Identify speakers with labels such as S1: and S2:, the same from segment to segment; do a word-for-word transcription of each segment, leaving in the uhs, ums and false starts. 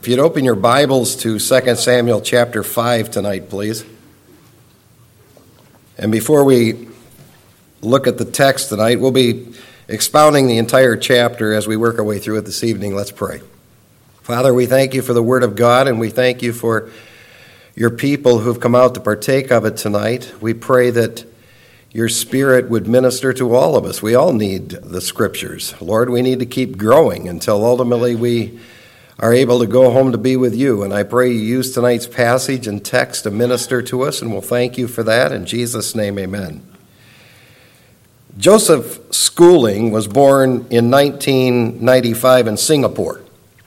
S1: If you'd open your Bibles to Second Samuel chapter five tonight, please. And before we look at the text tonight, we'll be expounding the entire chapter as we work our way through it this evening. Let's pray. Father, we thank you for the Word of God, and we thank you for your people who've come out to partake of it tonight. We pray that your Spirit would minister to all of us. We all need the Scriptures. Lord, we need to keep growing until ultimately we are able to go home to be with you. And I pray you use tonight's passage and text to minister to us, and we'll thank you for that. In Jesus' name, amen. Joseph Schooling was born in nineteen ninety-five in Singapore.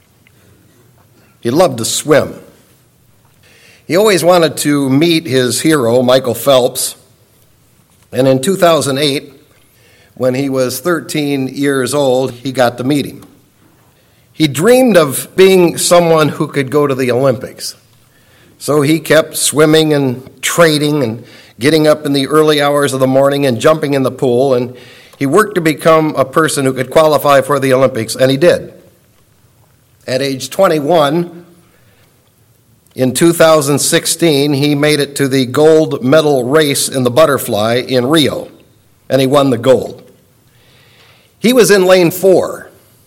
S1: He loved to swim. He always wanted to meet his hero, Michael Phelps. And in two thousand eight, when he was thirteen years old, he got to meet him. He dreamed of being someone who could go to the Olympics. So he kept swimming and training and getting up in the early hours of the morning and jumping in the pool. And he worked to become a person who could qualify for the Olympics, and he did. At age twenty-one, in two thousand sixteen, he made it to the gold medal race in the butterfly in Rio, and he won the gold. He was in lane four.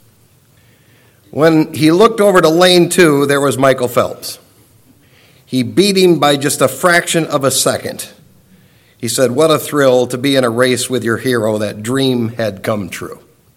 S1: When he looked over to lane two, there was Michael Phelps. He beat him by just a fraction of a second. He said, "What a thrill to be in a race with your hero. That dream had come true."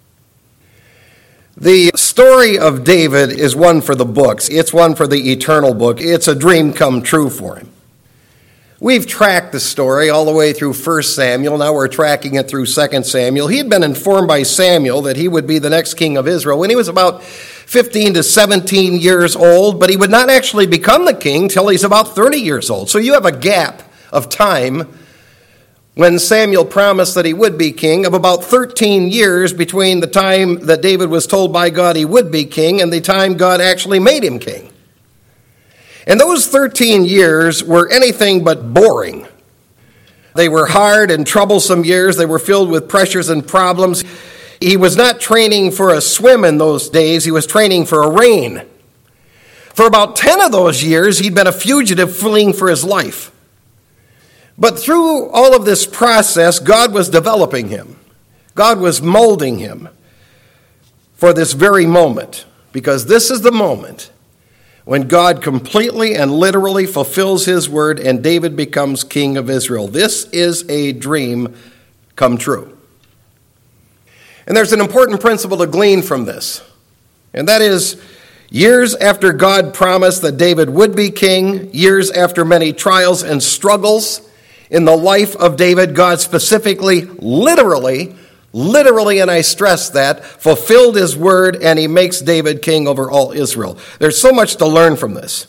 S1: The story of David is one for the books. It's one for the eternal book. It's a dream come true for him. We've tracked the story all the way through First Samuel. Now we're tracking it through Second Samuel. He had been informed by Samuel that he would be the next king of Israel when he was about fifteen to seventeen years old, but he would not actually become the king till he's about thirty years old. So you have a gap of time when Samuel promised that he would be king of about thirteen years between the time that David was told by God he would be king and the time God actually made him king. And those thirteen years were anything but boring. They were hard and troublesome years. They were filled with pressures and problems. He was not training for a swim in those days. He was training for a rain. For about ten of those years, he'd been a fugitive fleeing for his life. But through all of this process, God was developing him. God was molding him for this very moment, because this is the moment when God completely and literally fulfills his word and David becomes king of Israel. This is a dream come true. And there's an important principle to glean from this, and that is, years after God promised that David would be king, years after many trials and struggles in the life of David, God specifically, literally, literally, and I stress that, fulfilled his word, and he makes David king over all Israel. There's so much to learn from this.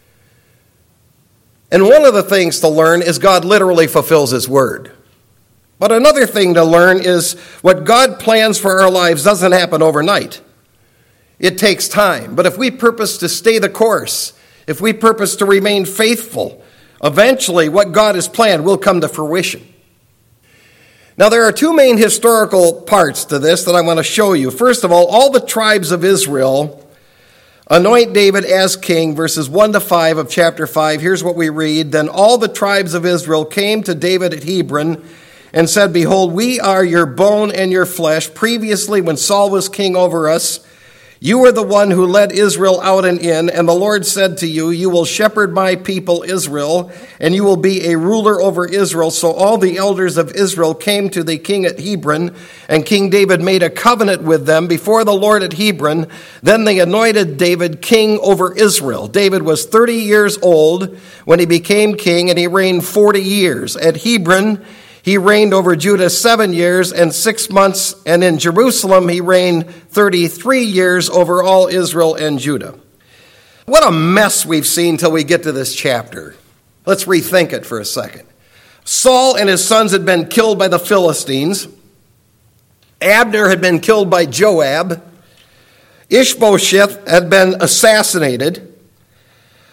S1: And one of the things to learn is God literally fulfills his word. But another thing to learn is what God plans for our lives doesn't happen overnight. It takes time. But if we purpose to stay the course, if we purpose to remain faithful, eventually what God has planned will come to fruition. Now, there are two main historical parts to this that I want to show you. First of all, all the tribes of Israel anoint David as king, verses one to five of chapter five. Here's what we read. Then all the tribes of Israel came to David at Hebron and said, "Behold, we are your bone and your flesh. Previously, when Saul was king over us, you were the one who led Israel out and in, and the Lord said to you, you will shepherd my people Israel, and you will be a ruler over Israel." So all the elders of Israel came to the king at Hebron, and King David made a covenant with them before the Lord at Hebron. Then they anointed David king over Israel. David was thirty years old when he became king, and he reigned forty years. At Hebron, he reigned over Judah seven years and six months, and in Jerusalem he reigned thirty-three years over all Israel and Judah. What a mess we've seen till we get to this chapter. Let's rethink it for a second. Saul and his sons had been killed by the Philistines. Abner had been killed by Joab. Ishbosheth had been assassinated.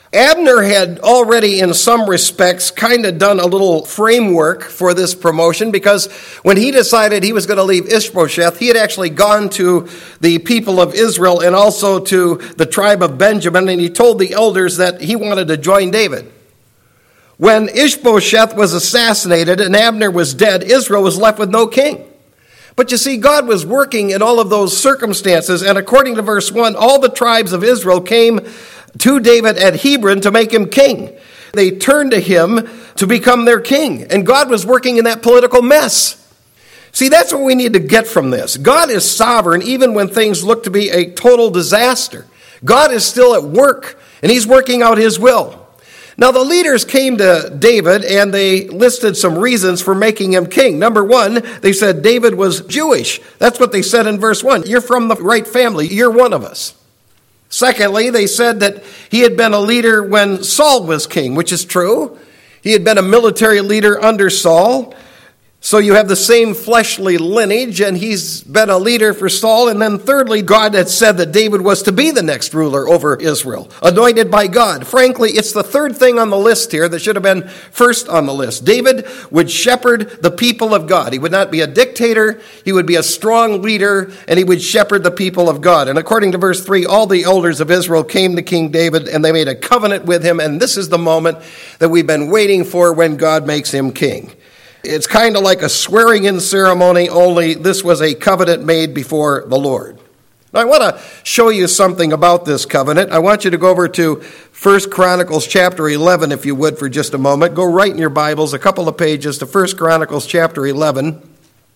S1: Abner had already, in some respects, kind of done a little framework for this promotion, because when he decided he was going to leave Ishbosheth, he had actually gone to the people of Israel and also to the tribe of Benjamin, and he told the elders that he wanted to join David. When Ishbosheth was assassinated and Abner was dead, Israel was left with no king. But you see, God was working in all of those circumstances, and according to verse one, all the tribes of Israel came to David at Hebron to make him king. They turned to him to become their king, and God was working in that political mess. See, that's what we need to get from this. God is sovereign even when things look to be a total disaster. God is still at work, and he's working out his will. Now, the leaders came to David, and they listed some reasons for making him king. Number one, they said David was Jewish. That's what they said in verse one. You're from the right family. You're one of us. Secondly, they said that he had been a leader when Saul was king, which is true. He had been a military leader under Saul. So you have the same fleshly lineage, and he's been a leader for Saul. And then thirdly, God had said that David was to be the next ruler over Israel, anointed by God. Frankly, it's the third thing on the list here that should have been first on the list. David would shepherd the people of God. He would not be a dictator. He would be a strong leader, and he would shepherd the people of God. And according to verse three, all the elders of Israel came to King David, and they made a covenant with him. And this is the moment that we've been waiting for when God makes him king. It's kind of like a swearing-in ceremony, only this was a covenant made before the Lord. Now, I want to show you something about this covenant. I want you to go over to First Chronicles chapter eleven, if you would, for just a moment. Go right in your Bibles, a couple of pages, to First Chronicles chapter eleven.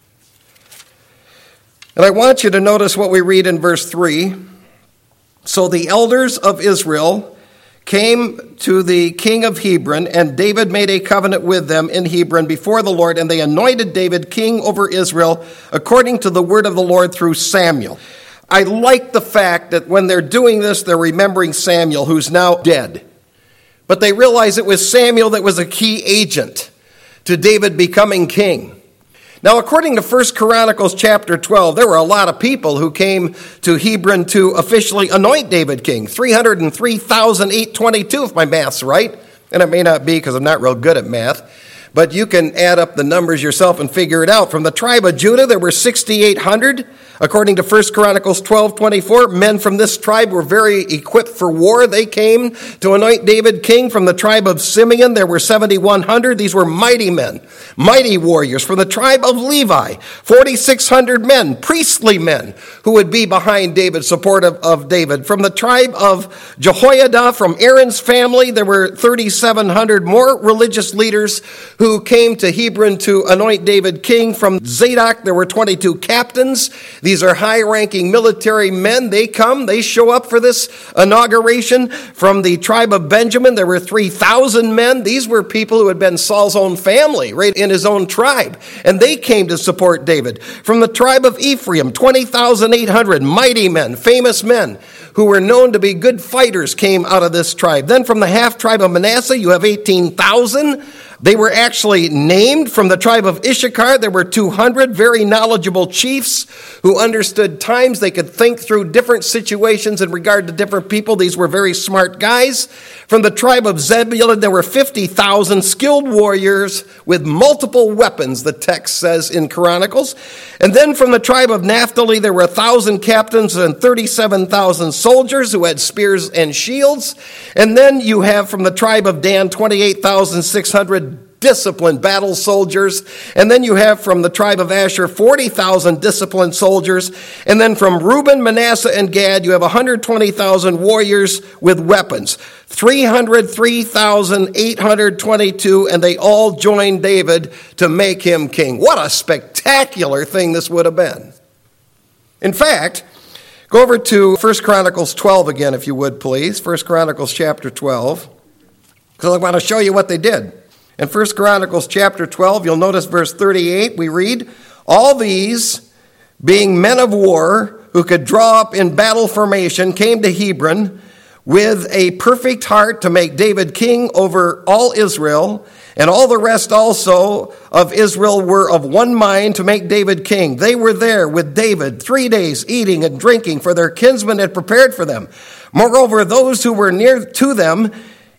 S1: And I want you to notice what we read in verse three. So the elders of Israel came to the king of Hebron, and David made a covenant with them in Hebron before the Lord, and they anointed David king over Israel according to the word of the Lord through Samuel. I like the fact that when they're doing this, they're remembering Samuel, who's now dead. But they realize it was Samuel that was a key agent to David becoming king. Now, according to First Chronicles chapter twelve, there were a lot of people who came to Hebron to officially anoint David king. three hundred three thousand eight hundred twenty-two, if my math's right. And it may not be because I'm not real good at math. But you can add up the numbers yourself and figure it out. From the tribe of Judah, there were six thousand eight hundred. According to First Chronicles twelve twenty-four, men from this tribe were very equipped for war. They came to anoint David king. From the tribe of Simeon, there were seven thousand one hundred. These were mighty men, mighty warriors. From the tribe of Levi, four thousand six hundred men, priestly men, who would be behind David, supportive of David. From the tribe of Jehoiada, from Aaron's family, there were three thousand seven hundred more religious leaders who came to Hebron to anoint David king. From Zadok, there were twenty-two captains. These are high-ranking military men. They come, they show up for this inauguration. From the tribe of Benjamin, there were three thousand men. These were people who had been Saul's own family, right in his own tribe. And they came to support David. From the tribe of Ephraim, twenty thousand eight hundred mighty men, famous men, who were known to be good fighters, came out of this tribe. Then from the half-tribe of Manasseh, you have eighteen thousand. They were actually named. From the tribe of Issachar, there were two hundred very knowledgeable chiefs who understood times. They could think through different situations in regard to different people. These were very smart guys. From the tribe of Zebulun, there were fifty thousand skilled warriors with multiple weapons, the text says in Chronicles. And then from the tribe of Naphtali, there were one thousand captains and thirty-seven thousand soldiers who had spears and shields. And then you have from the tribe of Dan, twenty-eight thousand six hundred disciplined battle soldiers. And then you have from the tribe of Asher, forty thousand disciplined soldiers. And then from Reuben, Manasseh, and Gad, you have one hundred twenty thousand warriors with weapons. three hundred three thousand eight hundred twenty-two, and they all joined David to make him king. What a spectacular thing this would have been. In fact, go over to First Chronicles twelve again, if you would, please. First Chronicles chapter twelve, because I want to show you what they did. In First Chronicles chapter twelve, you'll notice verse thirty-eight, we read, all these, being men of war who could draw up in battle formation, came to Hebron with a perfect heart to make David king over all Israel, and all the rest also of Israel were of one mind to make David king. They were there with David three days, eating and drinking, for their kinsmen had prepared for them. Moreover, those who were near to them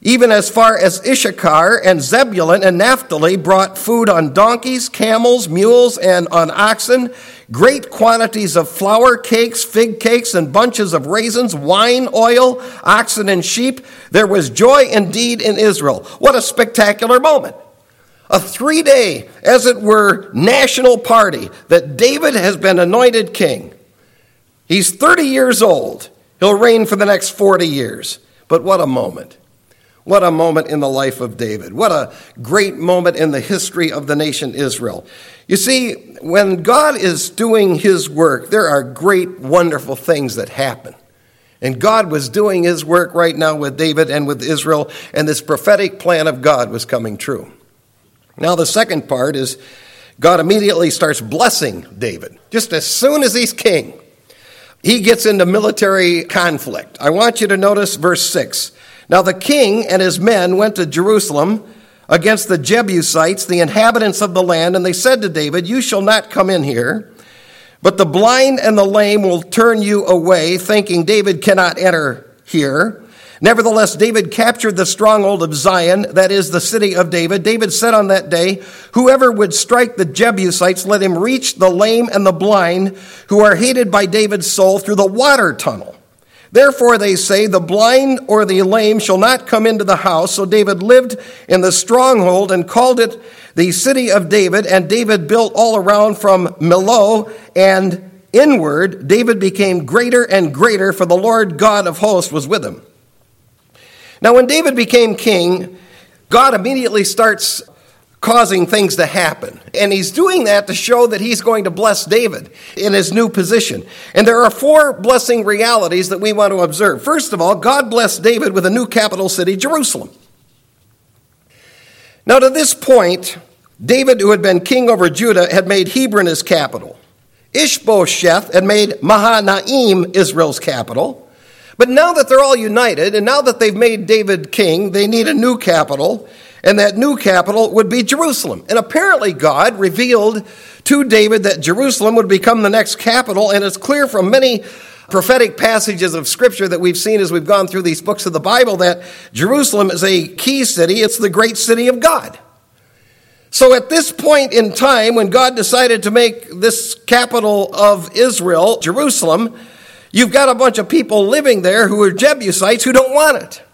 S1: even as far as Issachar and Zebulun and Naphtali brought food on donkeys, camels, mules, and on oxen, great quantities of flour, cakes, fig cakes, and bunches of raisins, wine, oil, oxen, and sheep. There was joy indeed in Israel. What a spectacular moment. A three-day, as it were, national party that David has been anointed king. He's thirty years old. He'll reign for the next forty years. But what a moment. What a moment in the life of David. What a great moment in the history of the nation Israel. You see, when God is doing his work, there are great, wonderful things that happen. And God was doing his work right now with David and with Israel, and this prophetic plan of God was coming true. Now, the second part is God immediately starts blessing David. Just as soon as he's king, he gets into military conflict. I want you to notice verse six. Now the king and his men went to Jerusalem against the Jebusites, the inhabitants of the land, and they said to David, "You shall not come in here, but the blind and the lame will turn you away," thinking David cannot enter here. Nevertheless, David captured the stronghold of Zion, that is, the city of David. David said on that day, "Whoever would strike the Jebusites, let him reach the lame and the blind, who are hated by David's soul, through the water tunnel." Therefore, they say, the blind or the lame shall not come into the house. So David lived in the stronghold and called it the city of David. And David built all around from Millo and inward. David became greater and greater, for the Lord God of hosts was with him. Now, when David became king, God immediately starts causing things to happen. And he's doing that to show that he's going to bless David in his new position. And there are four blessing realities that we want to observe. First of all, God blessed David with a new capital city, Jerusalem. Now, to this point, David, who had been king over Judah, had made Hebron his capital. Ishbosheth had made Mahanaim Israel's capital. But now that they're all united, and now that they've made David king, they need a new capital, and that new capital would be Jerusalem. And apparently God revealed to David that Jerusalem would become the next capital, and it's clear from many prophetic passages of Scripture that we've seen as we've gone through these books of the Bible that Jerusalem is a key city. It's the great city of God. So at this point in time, when God decided to make this capital of Israel, Jerusalem, you've got a bunch of people living there who are Jebusites who don't want it.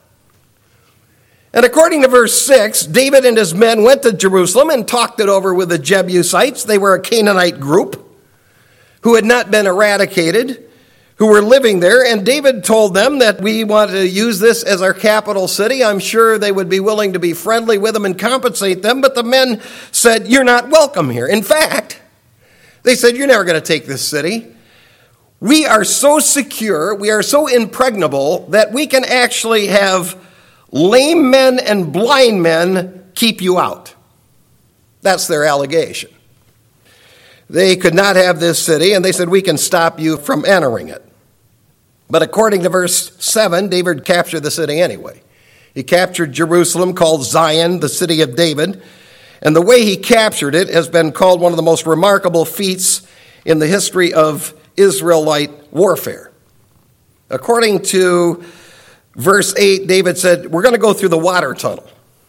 S1: And according to verse six, David and his men went to Jerusalem and talked it over with the Jebusites. They were a Canaanite group who had not been eradicated, who were living there. And David told them that we want to use this as our capital city. I'm sure they would be willing to be friendly with them and compensate them. But the men said, "You're not welcome here." In fact, they said, "You're never going to take this city. We are so secure, we are so impregnable that we can actually have lame men and blind men keep you out." That's their allegation. They could not have this city, and they said, "We can stop you from entering it." But according to verse seven, David captured the city anyway. He captured Jerusalem, called Zion, the city of David. And the way he captured it has been called one of the most remarkable feats in the history of Israelite warfare. According to verse eight, David said, "We're going to go through the water tunnel."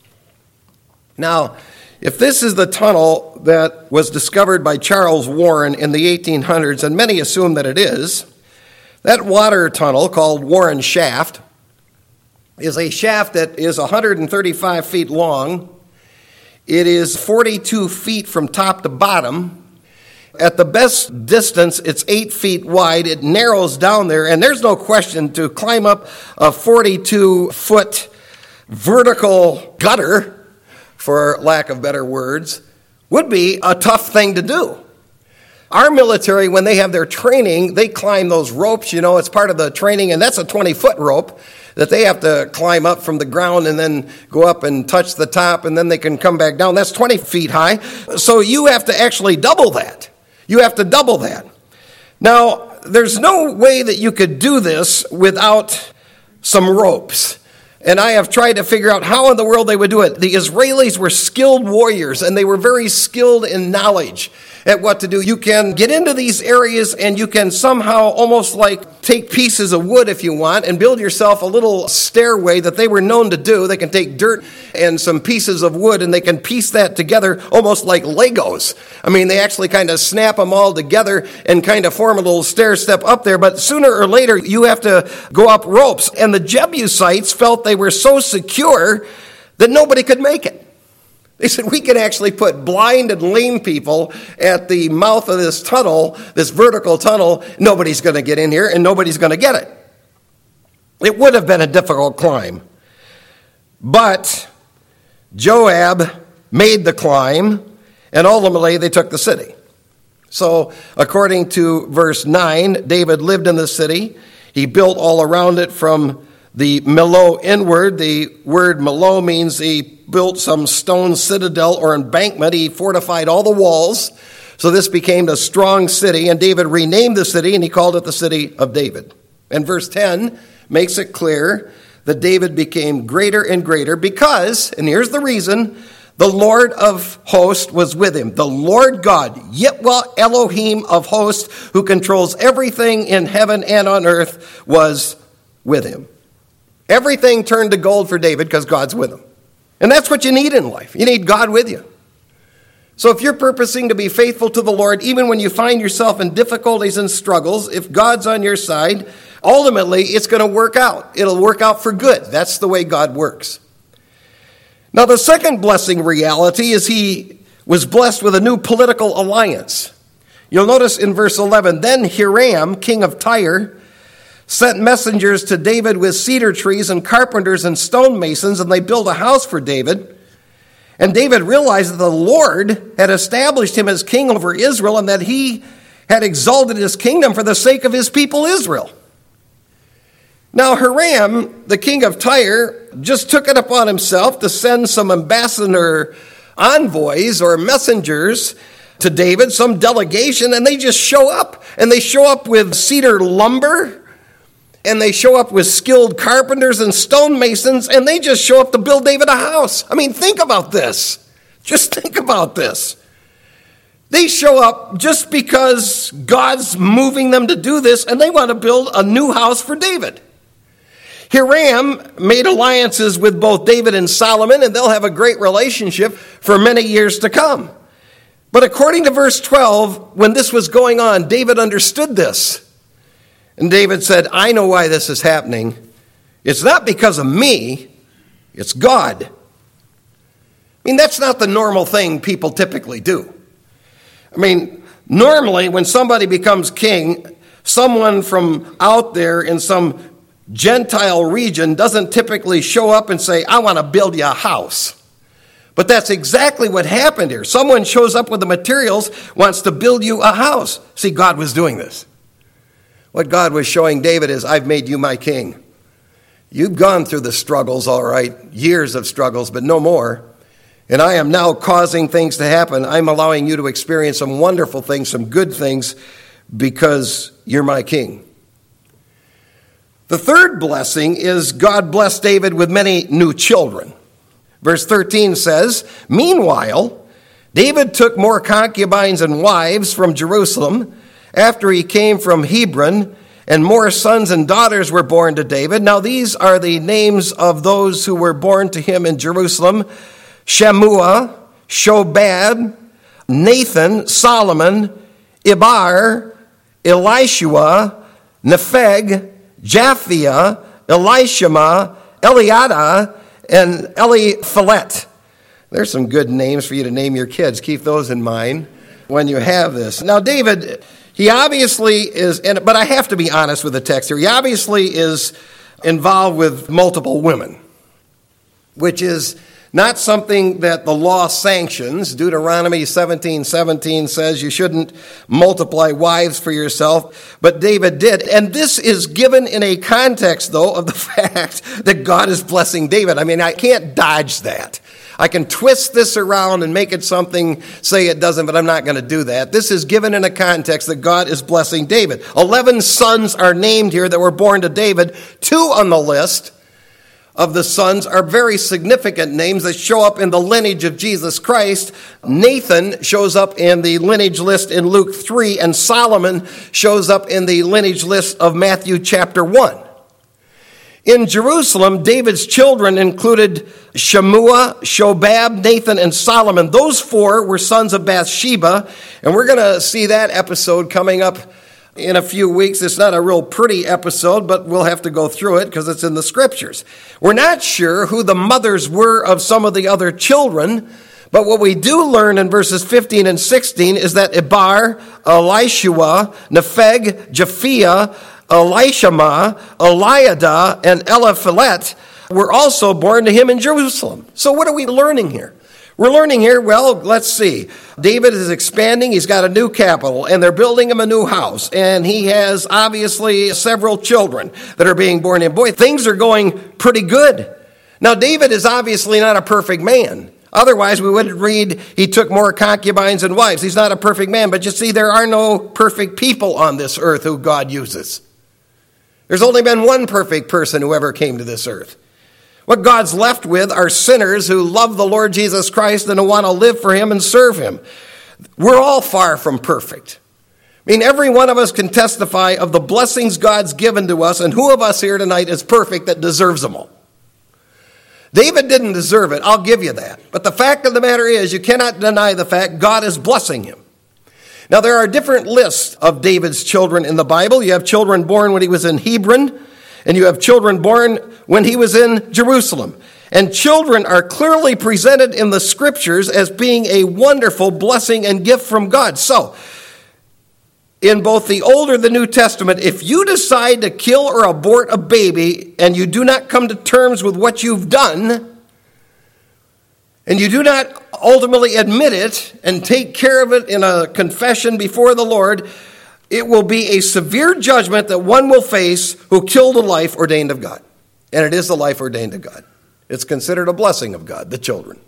S1: Now, if this is the tunnel that was discovered by Charles Warren in the eighteen hundreds, and many assume that it is, that water tunnel, called Warren Shaft, is a shaft that is one hundred thirty-five feet long. It is forty-two feet from top to bottom. At the best distance, it's eight feet wide. It narrows down there, and there's no question to climb up a forty-two foot vertical gutter, for lack of better words, would be a tough thing to do. Our military, when they have their training, they climb those ropes. You know, it's part of the training, and that's a twenty-foot rope that they have to climb up from the ground and then go up and touch the top, and then they can come back down. That's twenty feet high. So you have to actually double that. You have to double that. Now, there's no way that you could do this without some ropes. And I have tried to figure out how in the world they would do it. The Israelis were skilled warriors, and they were very skilled in knowledge. at what to do. You can get into these areas and you can somehow almost like take pieces of wood if you want and build yourself a little stairway that they were known to do. They can take dirt and some pieces of wood and they can piece that together almost like Legos. I mean, they actually kind of snap them all together and kind of form a little stair step up there. But sooner or later, you have to go up ropes. And the Jebusites felt they were so secure that nobody could make it. They said, we can actually put blind and lame people at the mouth of this tunnel, this vertical tunnel. Nobody's going to get in here, and nobody's going to get it. It would have been a difficult climb. But Joab made the climb, and ultimately they took the city. So, according to verse nine, David lived in the city. He built all around it from the Millo inward. The word Millo means he built some stone citadel or embankment. He fortified all the walls. So this became a strong city, and David renamed the city, and he called it the city of David. And verse ten makes it clear that David became greater and greater because, and here's the reason, the Lord of hosts was with him. The Lord God, Yitwa Elohim of hosts, who controls everything in heaven and on earth, was with him. Everything turned to gold for David because God's with him. And that's what you need in life. You need God with you. So if you're purposing to be faithful to the Lord, even when you find yourself in difficulties and struggles, if God's on your side, ultimately it's going to work out. It'll work out for good. That's the way God works. Now the second blessing reality is he was blessed with a new political alliance. You'll notice in verse eleven, then Hiram, king of Tyre, sent messengers to David with cedar trees and carpenters and stonemasons, and they built a house for David. And David realized that the Lord had established him as king over Israel and that he had exalted his kingdom for the sake of his people Israel. Now Hiram, the king of Tyre, just took it upon himself to send some ambassador envoys or messengers to David, some delegation, and they just show up. And they show up with cedar lumber, and they show up with skilled carpenters and stonemasons, and they just show up to build David a house. I mean, think about this. Just think about this. They show up just because God's moving them to do this, and they want to build a new house for David. Hiram made alliances with both David and Solomon, and they'll have a great relationship for many years to come. But according to verse twelve, when this was going on, David understood this. And David said, I know why this is happening. It's not because of me, it's God. I mean, that's not the normal thing people typically do. I mean, normally when somebody becomes king, someone from out there in some Gentile region doesn't typically show up and say, I want to build you a house. But that's exactly what happened here. Someone shows up with the materials, wants to build you a house. See, God was doing this. What God was showing David is, I've made you my king. You've gone through the struggles, all right, years of struggles, but no more. And I am now causing things to happen. I'm allowing you to experience some wonderful things, some good things, because you're my king. The third blessing is God blessed David with many new children. Verse thirteen says, meanwhile, David took more concubines and wives from Jerusalem after he came from Hebron, and more sons and daughters were born to David. Now these are the names of those who were born to him in Jerusalem: Shammua, Shobab, Nathan, Solomon, Ibar, Elishua, Nepheg, Japhia, Elishama, Eliada, and Eliphalet. There's some good names for you to name your kids. Keep those in mind when you have this. Now David, he obviously is, and but I have to be honest with the text here, he obviously is involved with multiple women, which is not something that the law sanctions. Deuteronomy seventeen seventeen says you shouldn't multiply wives for yourself, but David did. And this is given in a context, though, of the fact that God is blessing David. I mean, I can't dodge that. I can twist this around and make it something, say it doesn't, but I'm not going to do that. This is given in a context that God is blessing David. Eleven sons are named here that were born to David, two on the list of the sons are very significant names that show up in the lineage of Jesus Christ. Nathan shows up in the lineage list in Luke three, and Solomon shows up in the lineage list of Matthew chapter one. In Jerusalem, David's children included Shemua, Shobab, Nathan, and Solomon. Those four were sons of Bathsheba, and we're going to see that episode coming up in a few weeks. It's not a real pretty episode, but we'll have to go through it because it's in the scriptures. We're not sure who the mothers were of some of the other children, but what we do learn in verses fifteen and sixteen is that Ebar, Elishua, Nepheg, Japhia, Elishama, Eliada, and Eliphelet were also born to him in Jerusalem. So what are we learning here? We're learning here, well, let's see. David is expanding. He's got a new capital, and they're building him a new house. And he has obviously several children that are being born to him. Boy, things are going pretty good. Now, David is obviously not a perfect man. Otherwise, we wouldn't read he took more concubines and wives. He's not a perfect man. But you see, there are no perfect people on this earth who God uses. There's only been one perfect person who ever came to this earth. What God's left with are sinners who love the Lord Jesus Christ and who want to live for him and serve him. We're all far from perfect. I mean, every one of us can testify of the blessings God's given to us, and who of us here tonight is perfect that deserves them all? David didn't deserve it, I'll give you that. But the fact of the matter is, you cannot deny the fact God is blessing him. Now, there are different lists of David's children in the Bible. You have children born when he was in Hebron, and you have children born when he was in Jerusalem. And children are clearly presented in the scriptures as being a wonderful blessing and gift from God. So, in both the Old and the New Testament, if you decide to kill or abort a baby and you do not come to terms with what you've done, and you do not ultimately admit it and take care of it in a confession before the Lord, it will be a severe judgment that one will face who killed a life ordained of God. And it is the life ordained of God. It's considered a blessing of God, the children.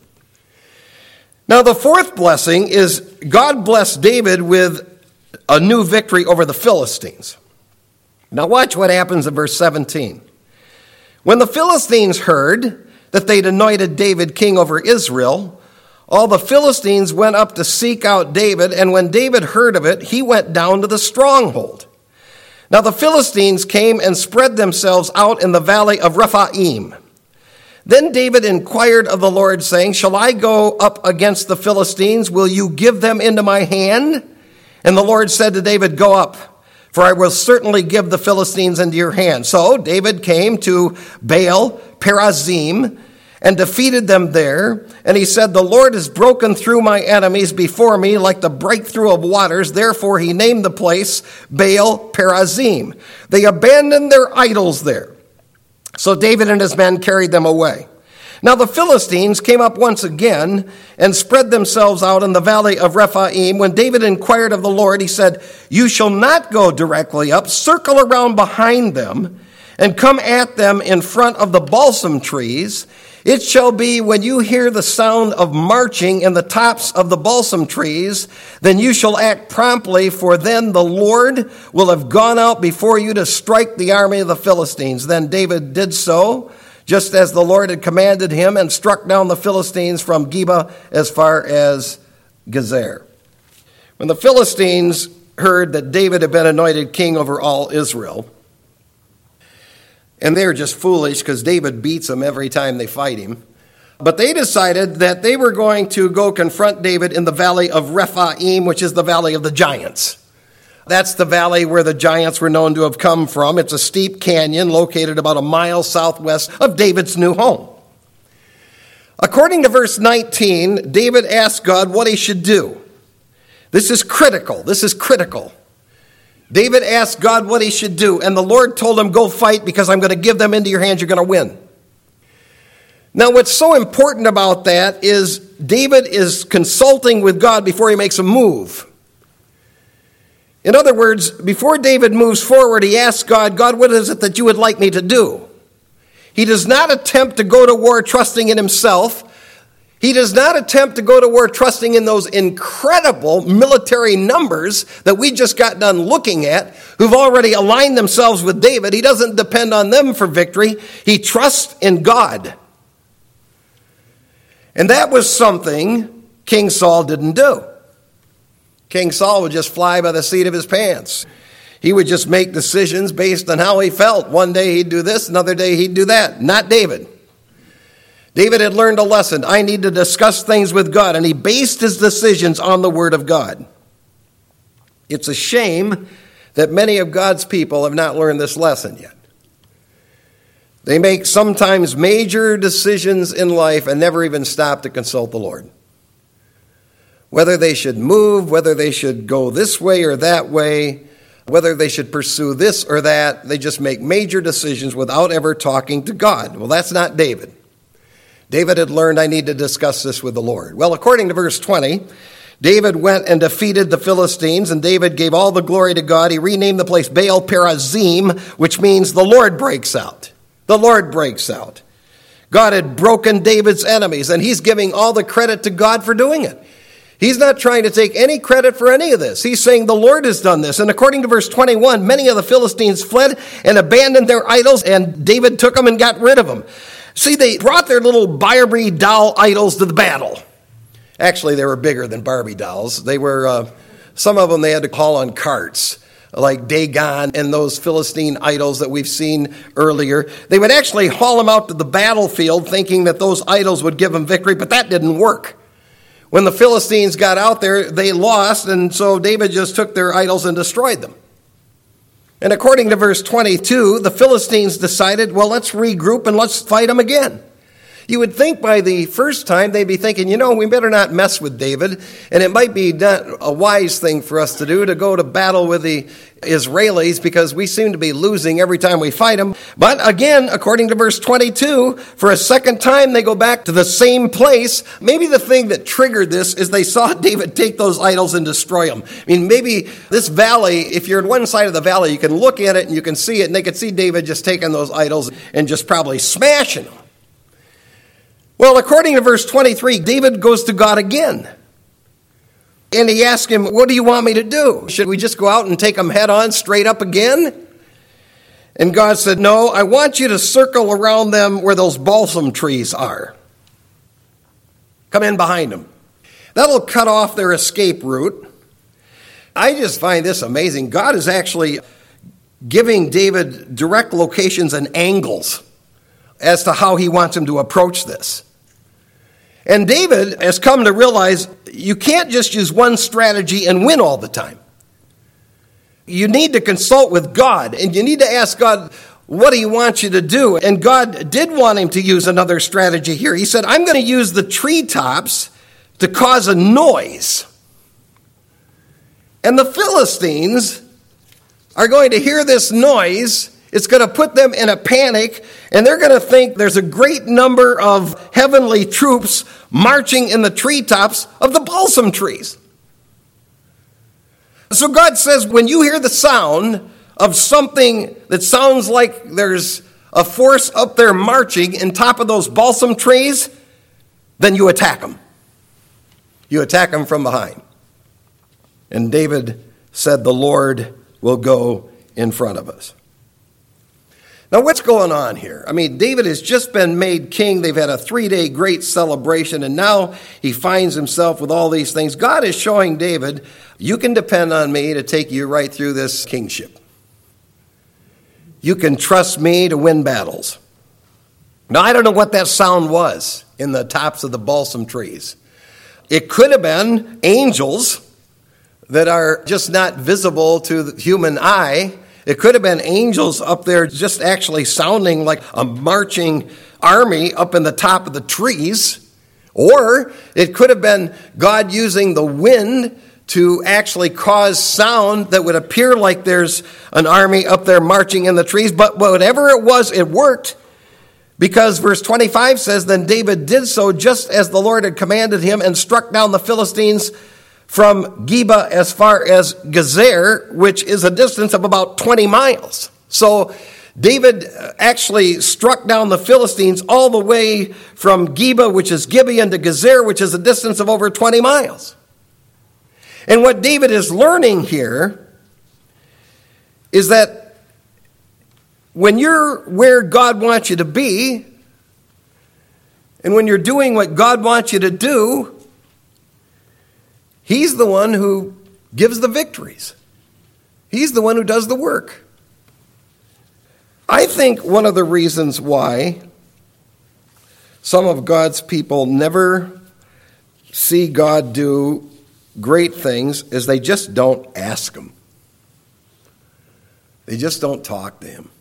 S1: Now, the fourth blessing is God blessed David with a new victory over the Philistines. Now, watch what happens in verse seventeen. When the Philistines heard that they'd anointed David king over Israel, all the Philistines went up to seek out David, and when David heard of it, he went down to the stronghold. Now the Philistines came and spread themselves out in the valley of Rephaim. Then David inquired of the Lord, saying, "Shall I go up against the Philistines? Will you give them into my hand?" And the Lord said to David, "Go up, for I will certainly give the Philistines into your hand." So David came to Baal Perazim and defeated them there. And he said, "The Lord has broken through my enemies before me like the breakthrough of waters." Therefore he named the place Baal Perazim. They abandoned their idols there. So David and his men carried them away. Now the Philistines came up once again and spread themselves out in the valley of Rephaim. When David inquired of the Lord, he said, "You shall not go directly up. Circle around behind them and come at them in front of the balsam trees. It shall be when you hear the sound of marching in the tops of the balsam trees, then you shall act promptly, for then the Lord will have gone out before you to strike the army of the Philistines." Then David did so, just as the Lord had commanded him, and struck down the Philistines from Geba as far as Gezer. When the Philistines heard that David had been anointed king over all Israel, and they're just foolish because David beats them every time they fight him. But they decided that they were going to go confront David in the valley of Rephaim, which is the valley of the giants. That's the valley where the giants were known to have come from. It's a steep canyon located about a mile southwest of David's new home. According to verse nineteen, David asked God what he should do. This is critical. This is critical. David asked God what he should do, and the Lord told him, "Go fight, because I'm going to give them into your hands. You're going to win." Now, what's so important about that is David is consulting with God before he makes a move. In other words, before David moves forward, he asks God, "God, what is it that you would like me to do?" He does not attempt to go to war trusting in himself. He does not attempt to go to war trusting in those incredible military numbers that we just got done looking at, who've already aligned themselves with David. He doesn't depend on them for victory. He trusts in God. And that was something King Saul didn't do. King Saul would just fly by the seat of his pants. He would just make decisions based on how he felt. One day he'd do this, another day he'd do that. Not David. David had learned a lesson. I need to discuss things with God, and he based his decisions on the Word of God. It's a shame that many of God's people have not learned this lesson yet. They make sometimes major decisions in life and never even stop to consult the Lord. Whether they should move, whether they should go this way or that way, whether they should pursue this or that, they just make major decisions without ever talking to God. Well, that's not David. David had learned, I need to discuss this with the Lord. Well, according to verse twenty, David went and defeated the Philistines, and David gave all the glory to God. He renamed the place Baal Perazim, which means the Lord breaks out. The Lord breaks out. God had broken David's enemies, and he's giving all the credit to God for doing it. He's not trying to take any credit for any of this. He's saying the Lord has done this. And according to verse twenty-one, many of the Philistines fled and abandoned their idols, and David took them and got rid of them. See, they brought their little Barbie doll idols to the battle. Actually, they were bigger than Barbie dolls. They were, uh, some of them they had to haul on carts, like Dagon and those Philistine idols that we've seen earlier. They would actually haul them out to the battlefield thinking that those idols would give them victory, but that didn't work. When the Philistines got out there, they lost, and so David just took their idols and destroyed them. And according to verse twenty-two, the Philistines decided, well, let's regroup and let's fight them again. You would think by the first time they'd be thinking, you know, we better not mess with David, and it might be not a wise thing for us to do to go to battle with the Israelis because we seem to be losing every time we fight them. But again, according to verse twenty-two, for a second time they go back to the same place. Maybe the thing that triggered this is they saw David take those idols and destroy them. I mean, maybe this valley, if you're at one side of the valley, you can look at it and you can see it, and they could see David just taking those idols and just probably smashing them. Well, according to verse twenty-three, David goes to God again. And he asks him, what do you want me to do? Should we just go out and take them head on straight up again? And God said, no, I want you to circle around them where those balsam trees are. Come in behind them. That'll cut off their escape route. I just find this amazing. God is actually giving David direct locations and angles as to how he wants him to approach this. And David has come to realize you can't just use one strategy and win all the time. You need to consult with God, and you need to ask God, what do you want you to do? And God did want him to use another strategy here. He said, I'm going to use the treetops to cause a noise. And the Philistines are going to hear this noise. It's going to put them in a panic, and they're going to think there's a great number of heavenly troops marching in the treetops of the balsam trees. So God says, when you hear the sound of something that sounds like there's a force up there marching in top of those balsam trees, then you attack them. You attack them from behind. And David said, the Lord will go in front of us. Now, what's going on here? I mean, David has just been made king. They've had a three-day great celebration, and now he finds himself with all these things. God is showing David, you can depend on me to take you right through this kingship. You can trust me to win battles. Now, I don't know what that sound was in the tops of the balsam trees. It could have been angels that are just not visible to the human eye. It could have been angels up there just actually sounding like a marching army up in the top of the trees. Or it could have been God using the wind to actually cause sound that would appear like there's an army up there marching in the trees. But whatever it was, it worked. Because verse twenty-five says, then David did so just as the Lord had commanded him and struck down the Philistines from Geba as far as Gezer, which is a distance of about twenty miles. So David actually struck down the Philistines all the way from Geba, which is Gibeon, to Gezer, which is a distance of over twenty miles. And what David is learning here is that when you're where God wants you to be, and when you're doing what God wants you to do, He's the one who gives the victories. He's the one who does the work. I think one of the reasons why some of God's people never see God do great things is they just don't ask Him. They just don't talk to Him.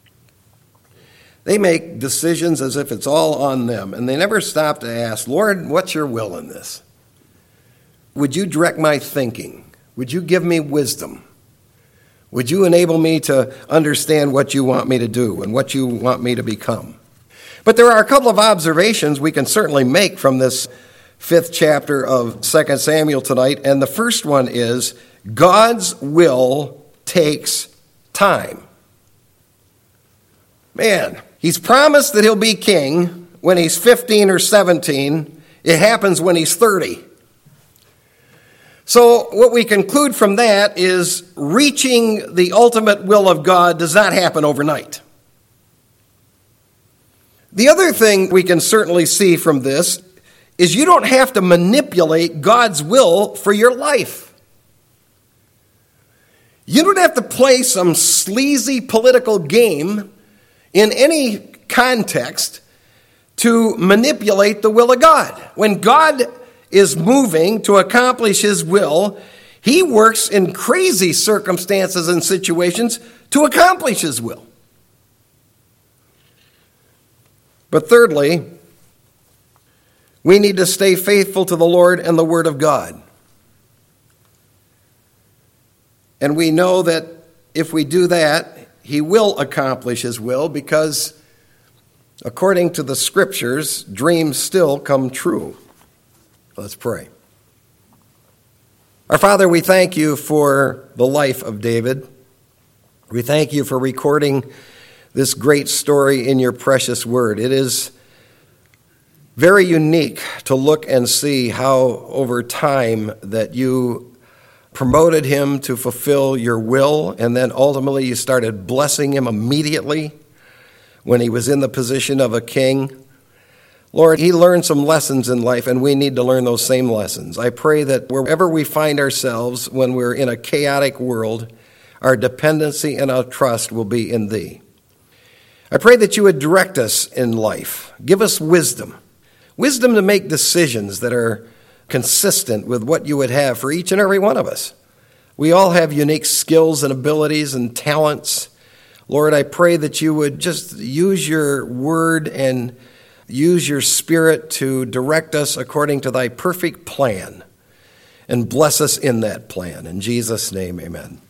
S1: They make decisions as if it's all on them, and they never stop to ask, Lord, what's your will in this? Would you direct my thinking? Would you give me wisdom? Would you enable me to understand what you want me to do and what you want me to become? But there are a couple of observations we can certainly make from this fifth chapter of Second Samuel tonight, and the first one is God's will takes time. Man, He's promised that He'll be king when He's fifteen or seventeen. It happens when He's thirty. So what we conclude from that is reaching the ultimate will of God does not happen overnight. The other thing we can certainly see from this is you don't have to manipulate God's will for your life. You don't have to play some sleazy political game in any context to manipulate the will of God. When God is moving to accomplish His will, He works in crazy circumstances and situations to accomplish His will. But thirdly, we need to stay faithful to the Lord and the Word of God. And we know that if we do that, He will accomplish His will because, according to the Scriptures, dreams still come true. Let's pray. Our Father, we thank You for the life of David. We thank You for recording this great story in Your precious word. It is very unique to look and see how over time that You promoted him to fulfill Your will, and then ultimately You started blessing him immediately when he was in the position of a king. Lord, he learned some lessons in life, and we need to learn those same lessons. I pray that wherever we find ourselves when we're in a chaotic world, our dependency and our trust will be in Thee. I pray that You would direct us in life. Give us wisdom. Wisdom to make decisions that are consistent with what You would have for each and every one of us. We all have unique skills and abilities and talents. Lord, I pray that You would just use Your word and use Your Spirit to direct us according to Thy perfect plan and bless us in that plan. In Jesus' name, amen.